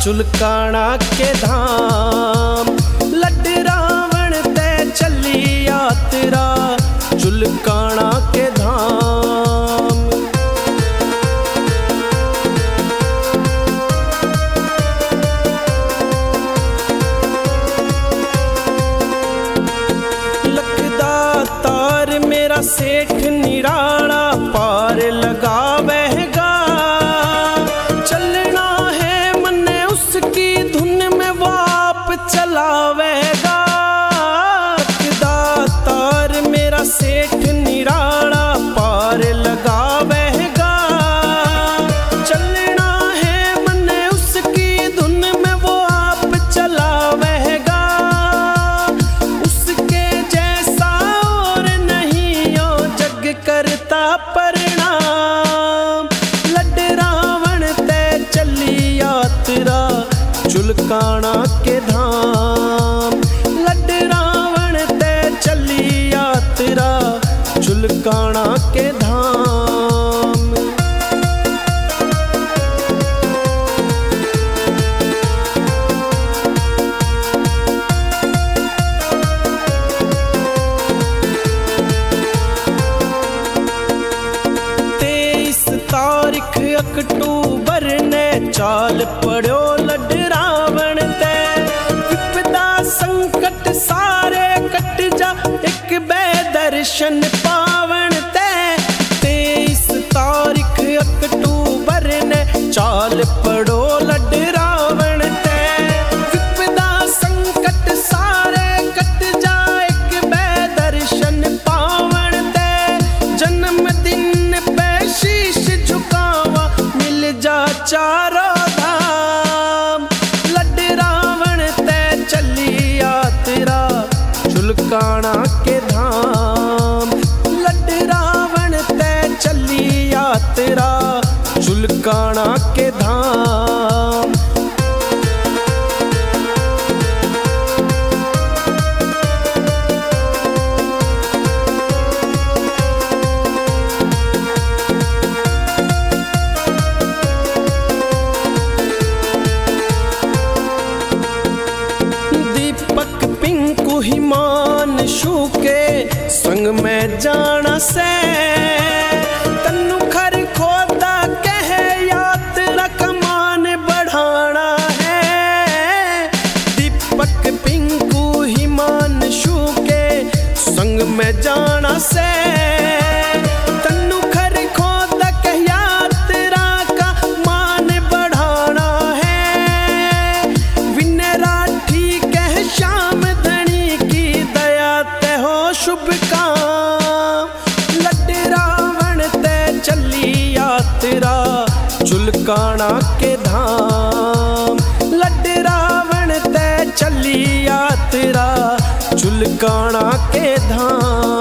चुलकाना के धाम। लड्ड रावण ते चली यात्रा चुलकाना के धाम। लखदा तार मेरा सेठ निराला पार लगावेगा। चलना है मन्ने उसकी धुन में वाप चलावेगा। लखदा तार मेरा सेठ निराला पार लगावेगा। चलना है मन्ने उसकी धुन में वो आप चलावेगा। उसके जैसा और नहीं हो जग करता परिणाम। लड्ड रावण ते चली यात्रा चुलकाना के धाम। लड्ड रावण ते चली यात्रा चुलकाना के धाम। तारीख अक्टूबर ने चाल पड़ो लड्ड रावण ते। विपदा संकट सारे कट जा एक बेदर्शन पावन ते। 23 तारीख अक्टूबर ने चाल पड़ो लड्ड रावण ते। विपदा संकट सारे कट जा एक बेदर्शन पावन ते। जन्मदिन पे शीश झुकावा मिल जा चारों धाम। लड्ड रावण ते चली यात्रा चुलकाना के धाम। लड्ड रावण ते चली यात्रा चुलकाना के धाम। पिंकू हिमांशु के संग में जाना से। तन्नू खर खोदा कह यात्रा कमान बढ़ाना है। दीपक पिंकू हिमांशु के संग में जाना से। तन्नू खर खोदा कह यात्रा का मान बढ़ाना है। विनराठी कह श्याम शुभ काम। लड्ड रावण ते चली यात्रा चुलकाना के धाम। लड्ड रावण ते चली यात्रा चुलकाना के धाम।